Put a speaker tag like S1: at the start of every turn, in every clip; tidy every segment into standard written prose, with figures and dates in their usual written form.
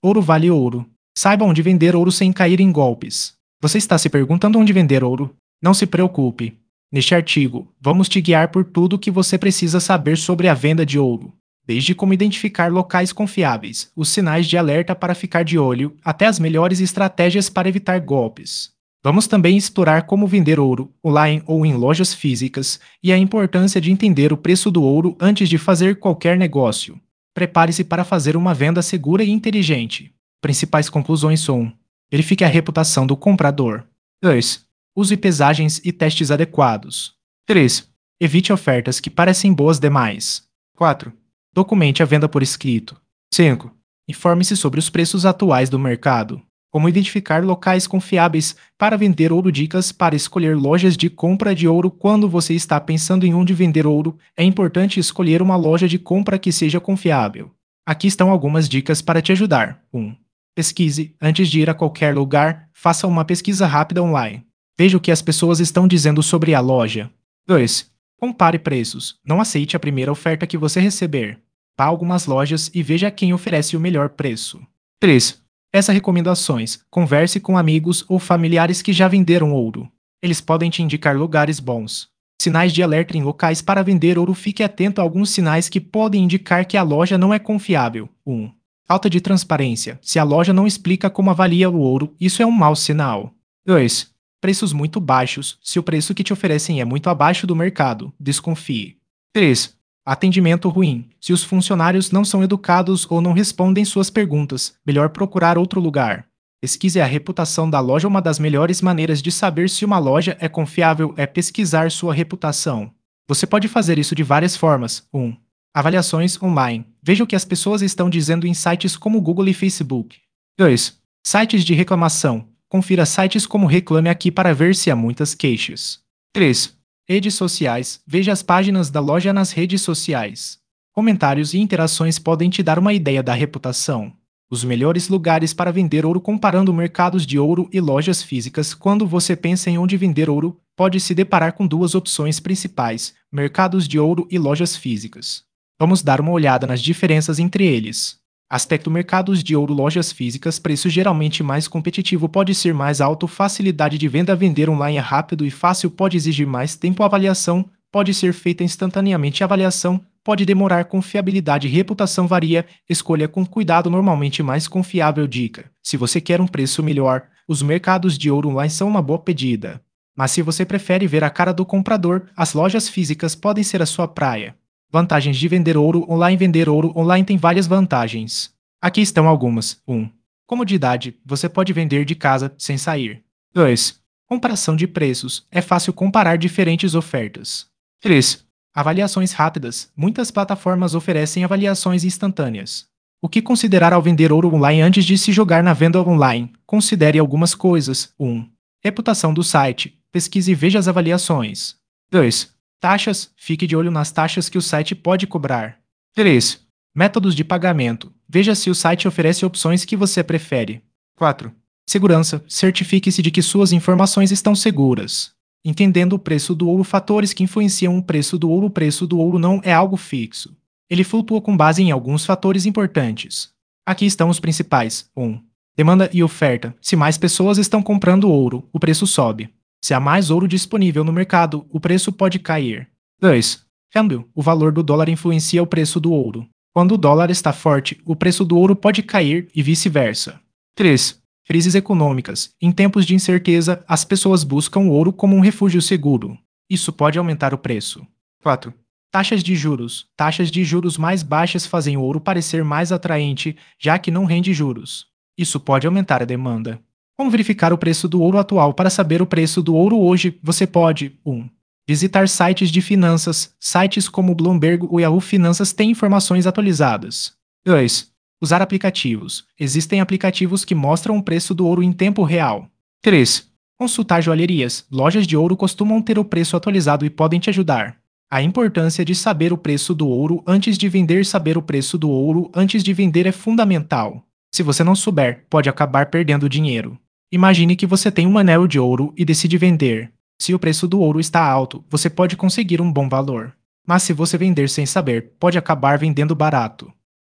S1: Ouro vale ouro. Saiba onde vender ouro sem cair em golpes. Você está se perguntando onde vender ouro? Não se preocupe. Neste artigo, vamos te guiar por tudo o que você precisa saber sobre a venda de ouro. Desde como identificar locais confiáveis, os sinais de alerta para ficar de olho, até as melhores estratégias para evitar golpes. Vamos também explorar como vender ouro, online ou em lojas físicas, e a importância de entender o preço do ouro antes de fazer qualquer negócio. Prepare-se para fazer uma venda segura e inteligente. Principais conclusões são: verifique a reputação do comprador. 2. Use pesagens e testes adequados. 3. Evite ofertas que parecem boas demais. 4. Documente a venda por escrito. 5. Informe-se sobre os preços atuais do mercado. Como identificar locais confiáveis para vender ouro. Dicas para escolher lojas de compra de ouro. Quando você está pensando em onde vender ouro, é importante escolher uma loja de compra que seja confiável. Aqui estão algumas dicas para te ajudar. 1. Pesquise. Antes de ir a qualquer lugar, faça uma pesquisa rápida online. Veja o que as pessoas estão dizendo sobre a loja. 2. Compare preços. Não aceite a primeira oferta que você receber. Vá a algumas lojas e veja quem oferece o melhor preço. 3. Peça recomendações. Converse com amigos ou familiares que já venderam ouro. Eles podem te indicar lugares bons. Sinais de alerta em locais para vender ouro. Fique atento a alguns sinais que podem indicar que a loja não é confiável. 1. Falta de transparência. Se a loja não explica como avalia o ouro, isso é um mau sinal. 2. Preços muito baixos. Se o preço que te oferecem é muito abaixo do mercado, desconfie. 3. Atendimento ruim. Se os funcionários não são educados ou não respondem suas perguntas, melhor procurar outro lugar. Pesquise a reputação da loja. Uma das melhores maneiras de saber se uma loja é confiável é pesquisar sua reputação. Você pode fazer isso de várias formas. 1. Avaliações online. Veja o que as pessoas estão dizendo em sites como Google e Facebook. 2. Sites de reclamação. Confira sites como Reclame Aqui para ver se há muitas queixas. 3. Redes sociais. Veja as páginas da loja nas redes sociais. Comentários e interações podem te dar uma ideia da reputação. Os melhores lugares para vender ouro. Comparando mercados de ouro e lojas físicas. Quando você pensa em onde vender ouro, pode se deparar com duas opções principais: mercados de ouro e lojas físicas. Vamos dar uma olhada nas diferenças entre eles. Aspecto: mercados de ouro, lojas físicas. Preço geralmente mais competitivo, pode ser mais alto. Facilidade de venda. Vender online é rápido e fácil, pode exigir mais tempo. Avaliação pode ser feita instantaneamente. Avaliação pode demorar. Confiabilidade e reputação varia. Escolha com cuidado, normalmente mais confiável. Dica: se você quer um preço melhor, os mercados de ouro online são uma boa pedida. Mas se você prefere ver a cara do comprador, as lojas físicas podem ser a sua praia. Vantagens de vender ouro online. Vender ouro online tem várias vantagens. Aqui estão algumas. 1. Comodidade. Você pode vender de casa, sem sair. 2. Comparação de preços. É fácil comparar diferentes ofertas. 3. Avaliações rápidas. Muitas plataformas oferecem avaliações instantâneas. O que considerar ao vender ouro online? Antes de se jogar na venda online, considere algumas coisas. 1. Reputação do site. Pesquise e veja as avaliações. 2. Taxas. Fique de olho nas taxas que o site pode cobrar. 3. Métodos de pagamento. Veja se o site oferece opções que você prefere. 4. Segurança. Certifique-se de que suas informações estão seguras. Entendendo o preço do ouro. Fatores que influenciam o preço do ouro. O preço do ouro não é algo fixo. Ele flutua com base em alguns fatores importantes. Aqui estão os principais. 1. Demanda e oferta. Se mais pessoas estão comprando ouro, o preço sobe. Se há mais ouro disponível no mercado, o preço pode cair. 2. Câmbio. O valor do dólar influencia o preço do ouro. Quando o dólar está forte, o preço do ouro pode cair e vice-versa. 3. Crises econômicas. Em tempos de incerteza, as pessoas buscam o ouro como um refúgio seguro. Isso pode aumentar o preço. 4. Taxas de juros. Taxas de juros mais baixas fazem o ouro parecer mais atraente, já que não rende juros. Isso pode aumentar a demanda. Como verificar o preço do ouro atual? Para saber o preço do ouro hoje, você pode: 1. Visitar sites de finanças. Sites como Bloomberg ou Yahoo Finanças têm informações atualizadas. 2. Usar aplicativos. Existem aplicativos que mostram o preço do ouro em tempo real. 3. Consultar joalherias. Lojas de ouro costumam ter o preço atualizado e podem te ajudar. A importância de saber o preço do ouro antes de vender. Saber o preço do ouro antes de vender é fundamental. Se você não souber, pode acabar perdendo dinheiro. Imagine que você tem um anel de ouro e decide vender. Se o preço do ouro está alto, você pode conseguir um bom valor. Mas se você vender sem saber, pode acabar vendendo barato.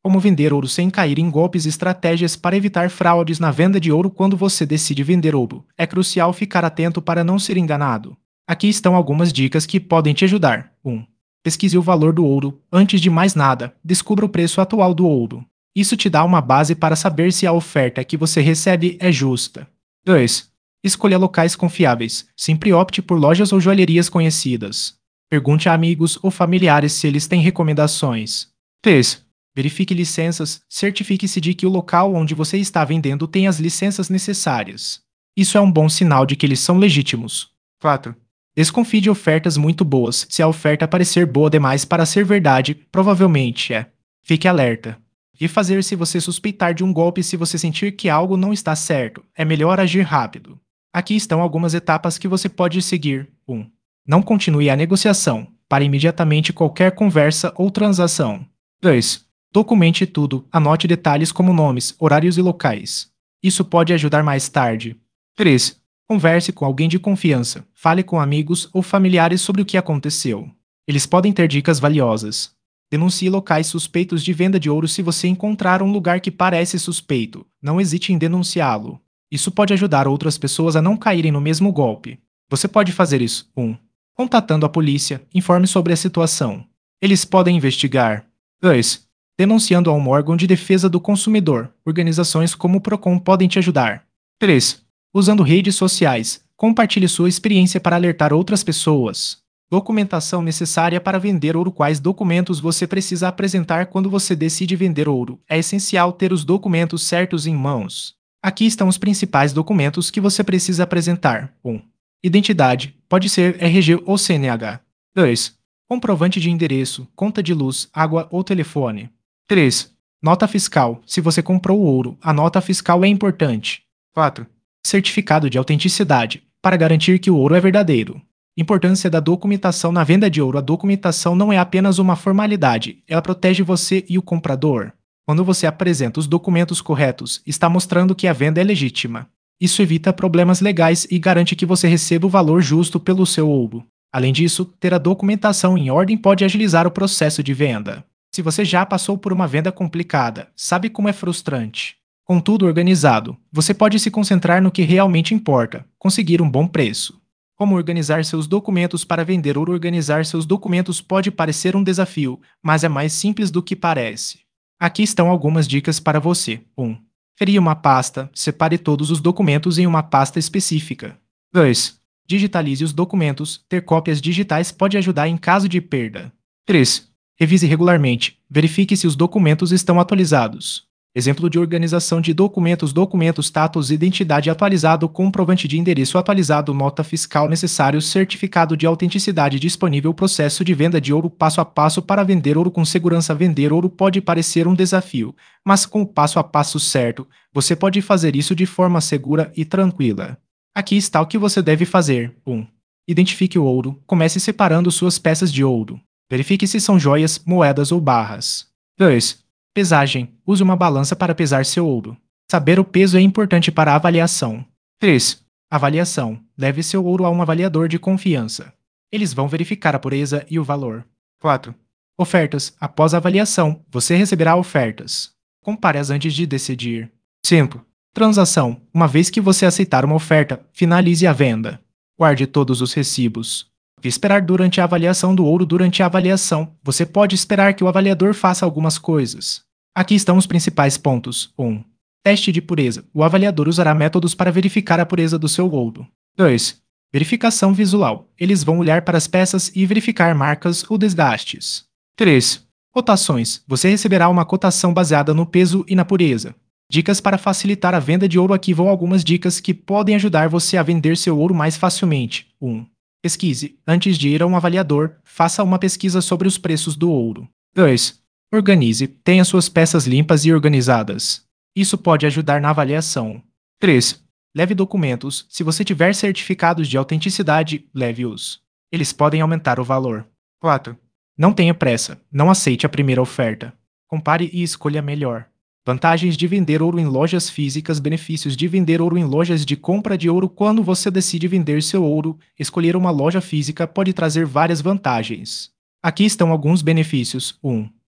S1: Como vender ouro sem cair em golpes e estratégias para evitar fraudes na venda de ouro quando você decide vender ouro. É crucial ficar atento para não ser enganado. Aqui estão algumas dicas que podem te ajudar. 1. Pesquise o valor do ouro. Antes de mais nada, descubra o preço atual do ouro. Isso te dá uma base para saber se a oferta que você recebe é justa. 2. Escolha locais confiáveis. Sempre opte por lojas ou joalherias conhecidas. Pergunte a amigos ou familiares se eles têm recomendações. 3. Verifique licenças. Certifique-se de que o local onde você está vendendo tem as licenças necessárias. Isso é um bom sinal de que eles são legítimos. 4. Desconfie de ofertas muito boas. Se a oferta parecer boa demais para ser verdade, provavelmente é. Fique alerta. E fazer se você suspeitar de um golpe se você sentir que algo não está certo. É melhor agir rápido. Aqui estão algumas etapas que você pode seguir. 1. Não continue a negociação. Pare imediatamente qualquer conversa ou transação. 2. Documente tudo. Anote detalhes como nomes, horários e locais. Isso pode ajudar mais tarde. 3. Converse com alguém de confiança. Fale com amigos ou familiares sobre o que aconteceu. Eles podem ter dicas valiosas. Denuncie locais suspeitos de venda de ouro se você encontrar um lugar que parece suspeito. Não hesite em denunciá-lo. Isso pode ajudar outras pessoas a não caírem no mesmo golpe. Você pode fazer isso. 1. Contatando a polícia, informe sobre a situação. Eles podem investigar. 2. Denunciando a um órgão de defesa do consumidor. Organizações como o Procon podem te ajudar. 3. Usando redes sociais. Compartilhe sua experiência para alertar outras pessoas. Documentação necessária para vender ouro. Quais documentos você precisa apresentar quando você decide vender ouro? É essencial ter os documentos certos em mãos. Aqui estão os principais documentos que você precisa apresentar. 1. Identidade. Pode ser RG ou CNH. 2. Comprovante de endereço, conta de luz, água ou telefone. 3. Nota fiscal. Se você comprou o ouro, a nota fiscal é importante. 4. Certificado de autenticidade, para garantir que o ouro é verdadeiro. Importância da documentação na venda de ouro. A documentação não é apenas uma formalidade, ela protege você e o comprador. Quando você apresenta os documentos corretos, está mostrando que a venda é legítima. Isso evita problemas legais e garante que você receba o valor justo pelo seu ouro. Além disso, ter a documentação em ordem pode agilizar o processo de venda. Se você já passou por uma venda complicada, sabe como é frustrante. Com tudo organizado, você pode se concentrar no que realmente importa, conseguir um bom preço. Como organizar seus documentos para vender ouro? Organizar seus documentos pode parecer um desafio, mas é mais simples do que parece. Aqui estão algumas dicas para você. 1. Crie uma pasta. Separe todos os documentos em uma pasta específica. 2. Digitalize os documentos. Ter cópias digitais pode ajudar em caso de perda. 3. Revise regularmente. Verifique se os documentos estão atualizados. Exemplo de organização de documentos: documentos, status, identidade atualizado, comprovante de endereço atualizado, nota fiscal necessário, certificado de autenticidade disponível. Processo de venda de ouro. Passo a passo para vender ouro com segurança. Vender ouro pode parecer um desafio, mas com o passo a passo certo, você pode fazer isso de forma segura e tranquila. Aqui está o que você deve fazer. 1. Identifique o ouro. Comece separando suas peças de ouro. Verifique se são joias, moedas ou barras. 2. Pesagem. Use uma balança para pesar seu ouro. Saber o peso é importante para a avaliação. 3. Avaliação. Leve seu ouro a um avaliador de confiança. Eles vão verificar a pureza e o valor. 4. Ofertas. Após a avaliação, você receberá ofertas. Compare-as antes de decidir. 5. Transação. Uma vez que você aceitar uma oferta, finalize a venda. Guarde todos os recibos. O que esperar durante a avaliação do ouro? Durante a avaliação, você pode esperar que o avaliador faça algumas coisas. Aqui estão os principais pontos. 1. Teste de pureza. O avaliador usará métodos para verificar a pureza do seu ouro. 2. Verificação visual. Eles vão olhar para as peças e verificar marcas ou desgastes. 3. Cotações. Você receberá uma cotação baseada no peso e na pureza. Dicas para facilitar a venda de ouro. Aqui vão algumas dicas que podem ajudar você a vender seu ouro mais facilmente. 1. Pesquise. Antes de ir a um avaliador, faça uma pesquisa sobre os preços do ouro. 2. Organize. Tenha suas peças limpas e organizadas. Isso pode ajudar na avaliação. 3. Leve documentos. Se você tiver certificados de autenticidade, leve-os. Eles podem aumentar o valor. 4. Não tenha pressa. Não aceite a primeira oferta. Compare e escolha a melhor. Vantagens de vender ouro em lojas físicas. Benefícios de vender ouro em lojas de compra de ouro. Quando você decide vender seu ouro, escolher uma loja física pode trazer várias vantagens. Aqui estão alguns benefícios. 1.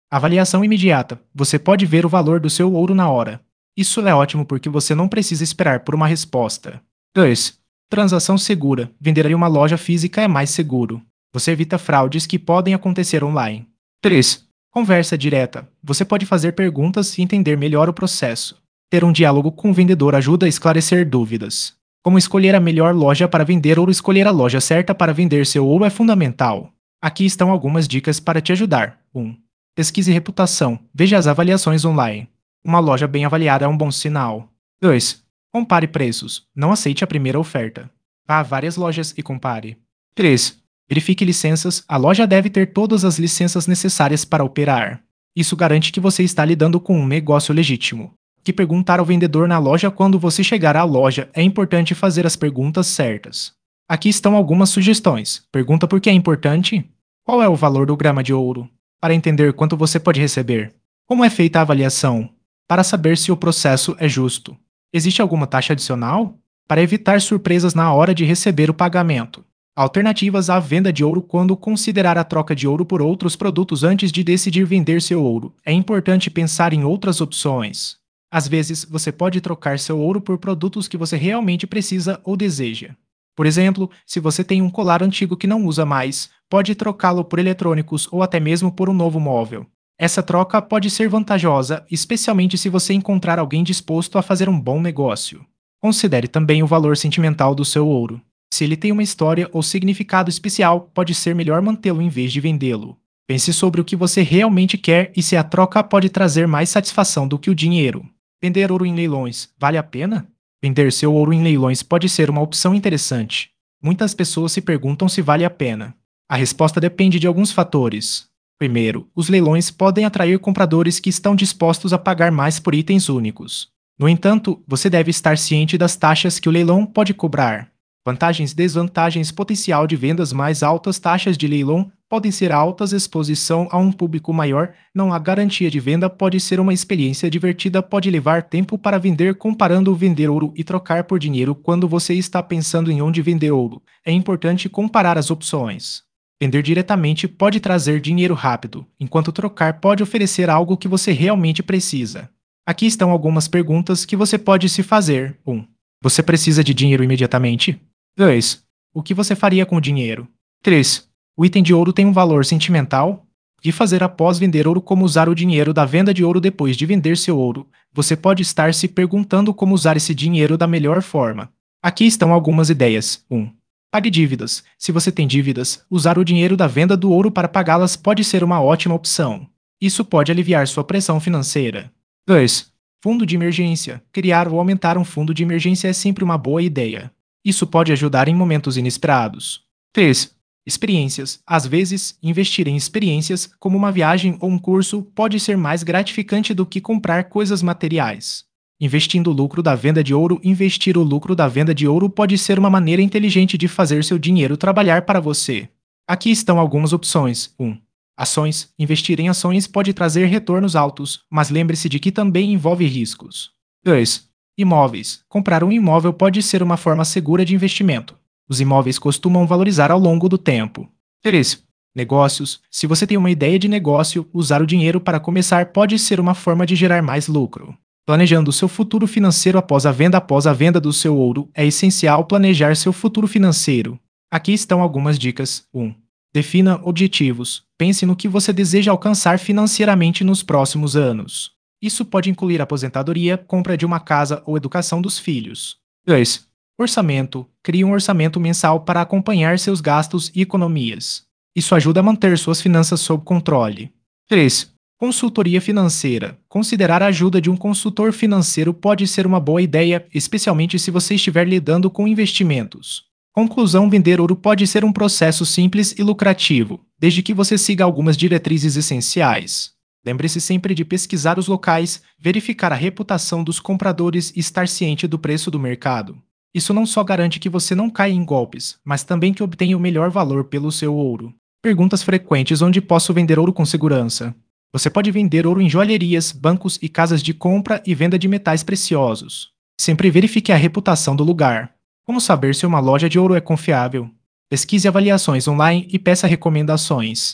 S1: Avaliação imediata. Você pode ver o valor do seu ouro na hora. Isso é ótimo porque você não precisa esperar por uma resposta. 2. Transação segura. Vender em uma loja física é mais seguro. Você evita fraudes que podem acontecer online. 3. Conversa direta. Você pode fazer perguntas e entender melhor o processo. Ter um diálogo com o vendedor ajuda a esclarecer dúvidas. Como escolher a melhor loja para vender ou escolher a loja certa para vender seu ouro é fundamental. Aqui estão algumas dicas para te ajudar. 1. Pesquise reputação. Veja as avaliações online. Uma loja bem avaliada é um bom sinal. 2. Compare preços. Não aceite a primeira oferta. Vá a várias lojas e compare. 3. Verifique licenças. A loja deve ter todas as licenças necessárias para operar. Isso garante que você está lidando com um negócio legítimo. Que perguntar ao vendedor na loja quando você chegar à loja é importante fazer as perguntas certas. Aqui estão algumas sugestões. Pergunta por que é importante? Qual é o valor do grama de ouro? Para entender quanto você pode receber. Como é feita a avaliação? Para saber se o processo é justo. Existe alguma taxa adicional? Para evitar surpresas na hora de receber o pagamento. Alternativas à venda de ouro quando considerar a troca de ouro por outros produtos antes de decidir vender seu ouro. É importante pensar em outras opções. Às vezes, você pode trocar seu ouro por produtos que você realmente precisa ou deseja. Por exemplo, se você tem um colar antigo que não usa mais, pode trocá-lo por eletrônicos ou até mesmo por um novo móvel. Essa troca pode ser vantajosa, especialmente se você encontrar alguém disposto a fazer um bom negócio. Considere também o valor sentimental do seu ouro. Se ele tem uma história ou significado especial, pode ser melhor mantê-lo em vez de vendê-lo. Pense sobre o que você realmente quer e se a troca pode trazer mais satisfação do que o dinheiro. Vender ouro em leilões vale a pena? Vender seu ouro em leilões pode ser uma opção interessante. Muitas pessoas se perguntam se vale a pena. A resposta depende de alguns fatores. Primeiro, os leilões podem atrair compradores que estão dispostos a pagar mais por itens únicos. No entanto, você deve estar ciente das taxas que o leilão pode cobrar. Vantagens e desvantagens potencial de vendas mais altas. Taxas de leilão podem ser altas, exposição a um público maior, não há garantia de venda, pode ser uma experiência divertida, pode levar tempo para vender. Comparando vender ouro e trocar por dinheiro. Quando você está pensando em onde vender ouro, é importante comparar as opções. Vender diretamente pode trazer dinheiro rápido, enquanto trocar pode oferecer algo que você realmente precisa. Aqui estão algumas perguntas que você pode se fazer. 1. Você precisa de dinheiro imediatamente? 2. O que você faria com o dinheiro? 3. O item de ouro tem um valor sentimental? O que fazer após vender ouro? Como usar o dinheiro da venda de ouro depois de vender seu ouro? Você pode estar se perguntando como usar esse dinheiro da melhor forma. Aqui estão algumas ideias. 1. Pague dívidas. Se você tem dívidas, usar o dinheiro da venda do ouro para pagá-las pode ser uma ótima opção. Isso pode aliviar sua pressão financeira. 2. Fundo de emergência. Criar ou aumentar um fundo de emergência é sempre uma boa ideia. Isso pode ajudar em momentos inesperados. 3. Experiências. Às vezes, investir em experiências, como uma viagem ou um curso, pode ser mais gratificante do que comprar coisas materiais. Investindo o lucro da venda de ouro. Investir o lucro da venda de ouro pode ser uma maneira inteligente de fazer seu dinheiro trabalhar para você. Aqui estão algumas opções. 1. Ações. Investir em ações pode trazer retornos altos, mas lembre-se de que também envolve riscos. 2. Imóveis. Comprar um imóvel pode ser uma forma segura de investimento. Os imóveis costumam valorizar ao longo do tempo. 3. Negócios. Se você tem uma ideia de negócio, usar o dinheiro para começar pode ser uma forma de gerar mais lucro. Planejando seu futuro financeiro após a venda. Após a venda do seu ouro, é essencial planejar seu futuro financeiro. Aqui estão algumas dicas. 1. Defina objetivos. Pense no que você deseja alcançar financeiramente nos próximos anos. Isso pode incluir aposentadoria, compra de uma casa ou educação dos filhos. 2. Orçamento. Crie um orçamento mensal para acompanhar seus gastos e economias. Isso ajuda a manter suas finanças sob controle. 3. Consultoria financeira. Considerar a ajuda de um consultor financeiro pode ser uma boa ideia, especialmente se você estiver lidando com investimentos. Conclusão: vender ouro pode ser um processo simples e lucrativo, desde que você siga algumas diretrizes essenciais. Lembre-se sempre de pesquisar os locais, verificar a reputação dos compradores e estar ciente do preço do mercado. Isso não só garante que você não caia em golpes, mas também que obtenha o melhor valor pelo seu ouro. Perguntas frequentes: onde posso vender ouro com segurança? Você pode vender ouro em joalherias, bancos e casas de compra e venda de metais preciosos. Sempre verifique a reputação do lugar. Como saber se uma loja de ouro é confiável? Pesquise avaliações online e peça recomendações.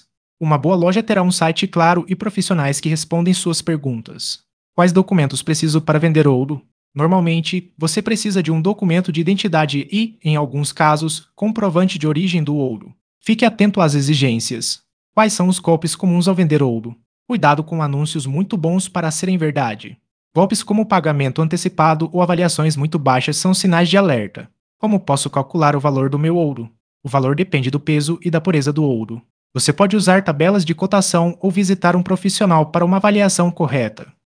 S1: Uma boa loja terá um site claro e profissionais que respondem suas perguntas. Quais documentos preciso para vender ouro? Normalmente, você precisa de um documento de identidade e, em alguns casos, comprovante de origem do ouro. Fique atento às exigências. Quais são os golpes comuns ao vender ouro? Cuidado com anúncios muito bons para serem verdade. Golpes como pagamento antecipado ou avaliações muito baixas são sinais de alerta. Como posso calcular o valor do meu ouro? O valor depende do peso e da pureza do ouro. Você pode usar tabelas de cotação ou visitar um profissional para uma avaliação correta.